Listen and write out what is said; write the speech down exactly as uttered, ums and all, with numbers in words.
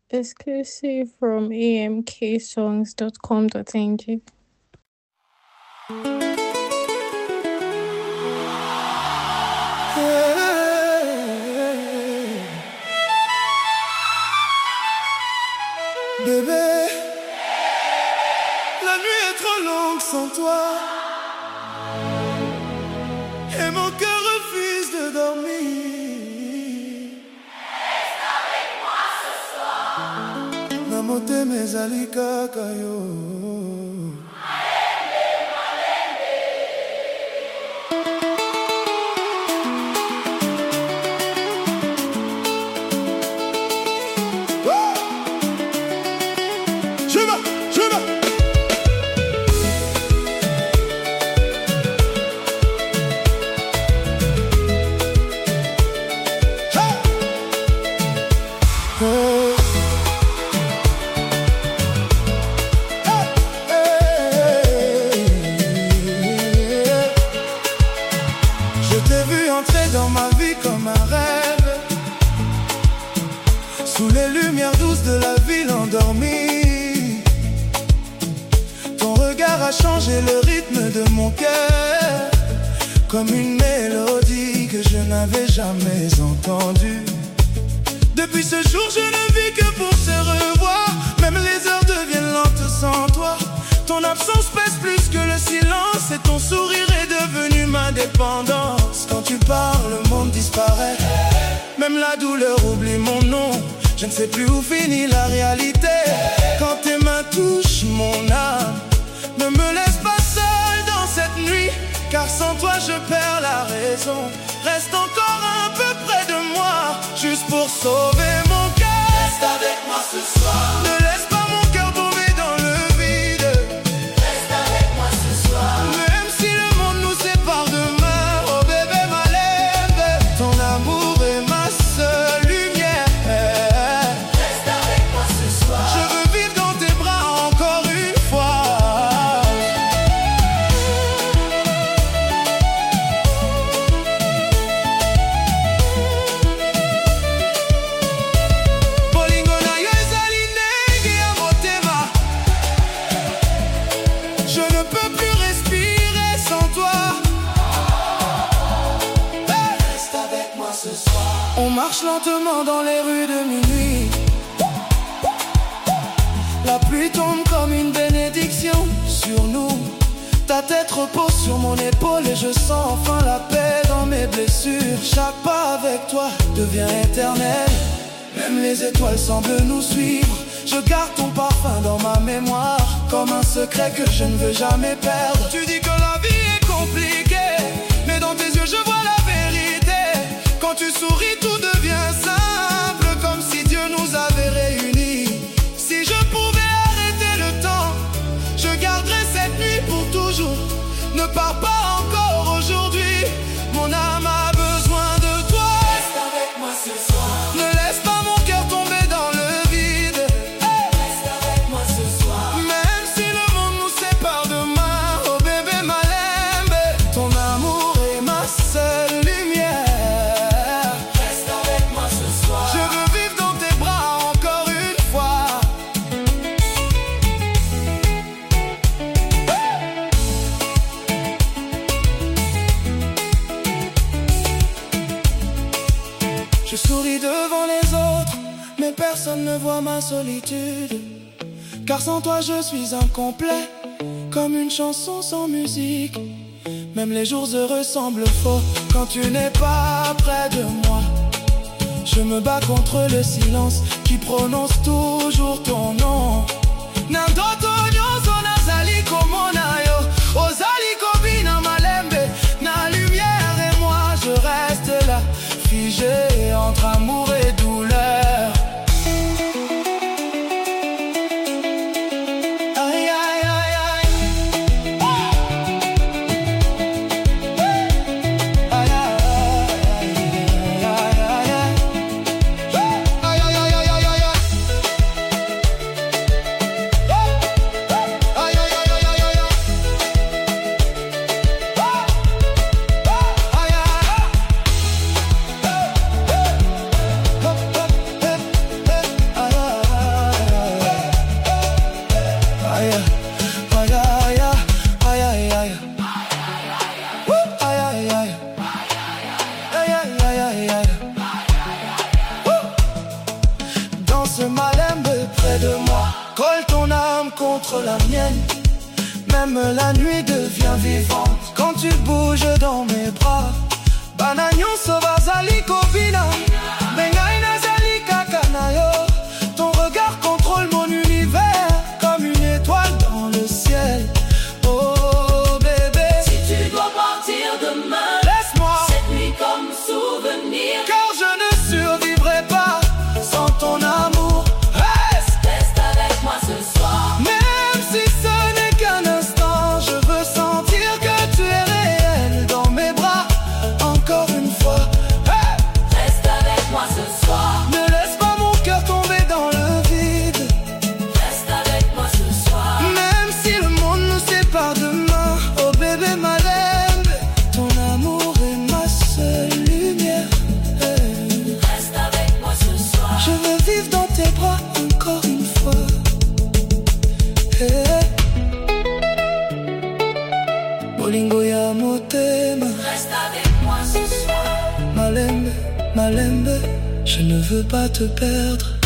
Exclusive from a m k songs dot com dot n g. Bébé, la nuit est trop longue sans toi, et mon cœur refuse de dormir. Reste avec moi ce soir. Namote mezali kaka yo. Dans ma vie comme un rêve, sous les lumières douces de la ville endormie. Ton regard a changé le rythme de mon cœur, comme une mélodie que je n'avais jamais entendue. Depuis ce jour je ne vis que pour se revoir. Même les heures deviennent lentes sans toi. Ton absence pèse plus que le silence, et ton sourire est devenu ma dépendance. Quand tu parles, le monde disparaît. Même la douleur oublie mon nom. Je ne sais plus où finit la réalité. Quand tes mains touchent mon âme, ne me laisse pas seul dans cette nuit, car sans toi je perds la raison. Reste encore un peu près de moi, juste pour sauver mon cœur. Reste avec moi ce soir. Ne laisse pas mon cœur tomber dans le vide. Reste avec moi ce soir. Même si le monde nous sépare demain, oh bébé ma lève, ton amour est ma seule lumière. Reste avec moi ce soir. Je veux vivre dans tes bras encore une fois. Bolingo na yo ezali ndenge ya motema. Je ne peux plus respirer sans toi. Hey! Reste avec moi ce soir. On marche lentement dans les rues de minuit. La pluie tombe comme une bénédiction sur nous. Ta tête repose sur mon épaule et je sens enfin la paix dans mes blessures. Chaque pas avec toi devient éternel. Même les étoiles semblent nous suivre. Je garde ton parfum dans ma mémoire, comme un secret que je ne veux jamais perdre. Tu dis que la vie est compliquée, mais dans tes yeux je vois la vérité. Quand tu souris tout devient simple, comme si Dieu nous avait réunis. Si je pouvais arrêter le temps, je garderais cette nuit pour toujours. Ne pars pas encore aujourd'hui, mon âme a besoin de toi. Reste avec moi ce soir. Ne laisse pas mon cœur tomber dans le vide. Hey! Reste avec moi ce soir. Même si le monde nous sépare demain, oh bébé ma lembe, ton amour est ma seule lumière. Reste avec moi ce soir. Je veux vivre dans tes bras encore une fois. Je souris devant les autres, mais personne ne voit ma solitude. Car sans toi je suis incomplet, comme une chanson sans musique. Même les jours heureux semblent faux quand tu n'es pas près de moi. Je me bats contre le silence qui prononce toujours ton nom. Nandoto nyonso nazali komona yo, ozali kobina malembe. Na lumière et moi je reste là, figé entre amour et douleur. Aïe aïe aïe aïe. Aïe aïe aïe aïe aïe. Aïe aïe aïe aïe aïe aïe. danse Malembe près de moi. Colle ton âme contre la mienne. Même la nuit devient vivante quand tu bouges dans mes bras. Banagnon Sobazali Kobina, Bengaina Zali Kakanayo. Ton regard contrôle mon univers comme une étoile dans le ciel. Oh bébé, Si tu dois partir demain, laisse-moi cette nuit comme souvenir. car je ne survivrai pas sans ton amour. Reste, Reste avec moi ce soir. même si ce n'est qu'un instant. Je veux sentir que tu es réel dans mes bras. Encore une fois, hey! Reste avec moi ce soir. Ne laisse pas mon cœur tomber dans le vide. Reste avec moi ce soir. Même si le monde nous sépare demain. Oh bébé Malembe, ton amour est ma seule lumière. Hey. Reste avec moi ce soir. Je veux vivre dans tes bras encore une fois. Hey. Bolingo ya motema. Reste avec moi ce soir. Malembe, Malembe, je ne veux pas te perdre.